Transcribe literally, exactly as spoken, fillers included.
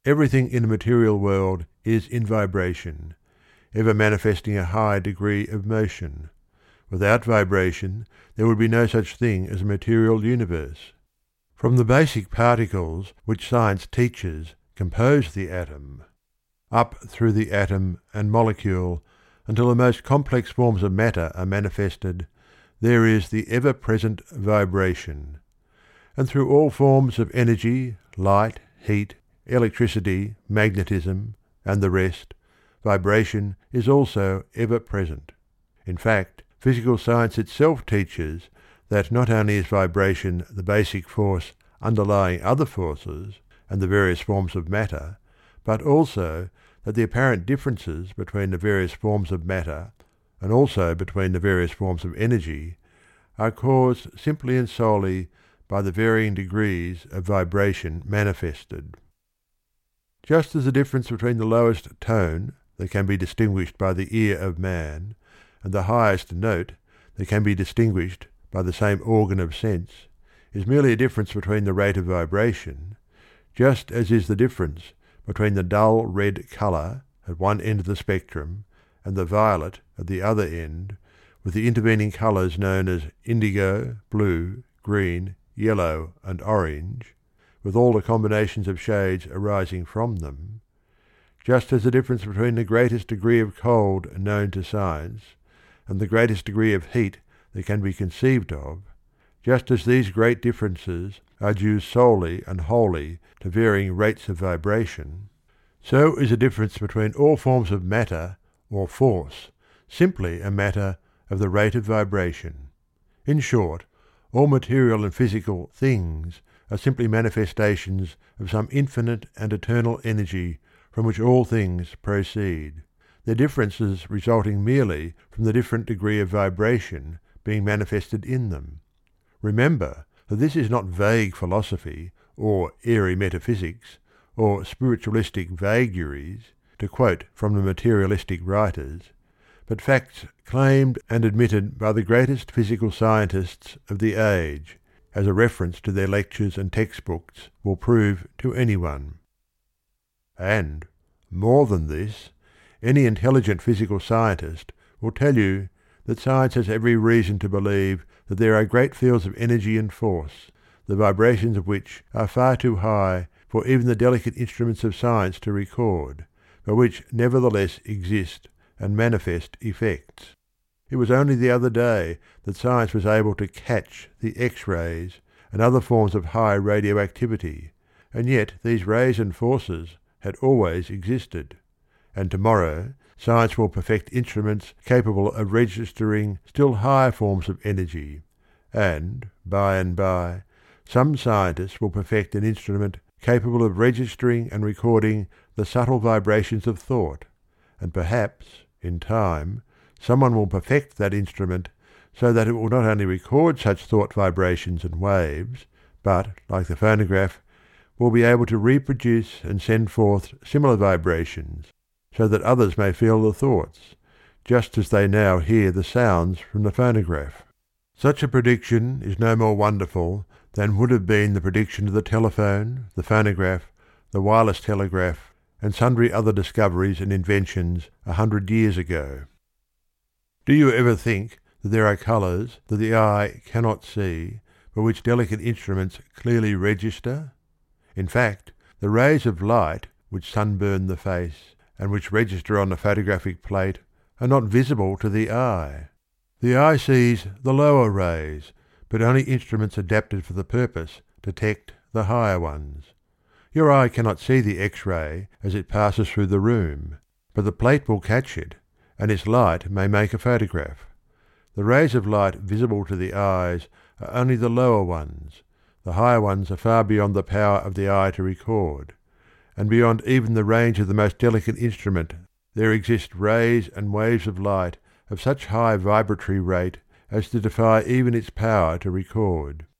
Everything in the material world is in vibration, ever manifesting a high degree of motion. Without vibration there would be no such thing as a material universe. From the basic particles which science teaches compose the atom, up through the atom and molecule until the most complex forms of matter are manifested, there is the ever-present vibration. And through all forms of energy, light, heat, electricity, magnetism, and the rest, vibration is also ever present. In fact, physical science itself teaches that not only is vibration the basic force underlying other forces and the various forms of matter, but also that the apparent differences between the various forms of matter and also between the various forms of energy are caused simply and solely by the varying degrees of vibration manifested. Just as the difference between the lowest tone that can be distinguished by the ear of man and the highest note that can be distinguished by the same organ of sense is merely a difference between the rate of vibration, just as is the difference between the dull red colour at one end of the spectrum and the violet at the other end, with the intervening colours known as indigo, blue, green, yellow, and orange, with all the combinations of shades arising from them, just as the difference between the greatest degree of cold known to science and the greatest degree of heat that can be conceived of, just as these great differences are due solely and wholly to varying rates of vibration, so is the difference between all forms of matter or force simply a matter of the rate of vibration. In short, all material and physical things are simply manifestations of some infinite and eternal energy from which all things proceed, their differences resulting merely from the different degree of vibration being manifested in them. Remember that this is not vague philosophy or airy metaphysics or spiritualistic vagaries, to quote from the materialistic writers, but facts claimed and admitted by the greatest physical scientists of the age, as a reference to their lectures and textbooks will prove to anyone. And, more than this, any intelligent physical scientist will tell you that science has every reason to believe that there are great fields of energy and force, the vibrations of which are far too high for even the delicate instruments of science to record, but which nevertheless exist and manifest effects. It was only the other day that science was able to catch the X-rays and other forms of high radioactivity, and yet these rays and forces had always existed. And tomorrow science will perfect instruments capable of registering still higher forms of energy, and, by and by, some scientists will perfect an instrument capable of registering and recording the subtle vibrations of thought, and perhaps, in time, someone will perfect that instrument so that it will not only record such thought vibrations and waves, but, like the phonograph, will be able to reproduce and send forth similar vibrations, so that others may feel the thoughts, just as they now hear the sounds from the phonograph. Such a prediction is no more wonderful than would have been the prediction of the telephone, the phonograph, the wireless telegraph, and sundry other discoveries and inventions a hundred years ago. Do you ever think that there are colours that the eye cannot see, but which delicate instruments clearly register? In fact, the rays of light which sunburn the face, and which register on the photographic plate, are not visible to the eye. The eye sees the lower rays, but only instruments adapted for the purpose detect the higher ones. Your eye cannot see the X-ray as it passes through the room, but the plate will catch it, and its light may make a photograph. The rays of light visible to the eyes are only the lower ones. The higher ones are far beyond the power of the eye to record, and beyond even the range of the most delicate instrument there exist rays and waves of light of such high vibratory rate as to defy even its power to record.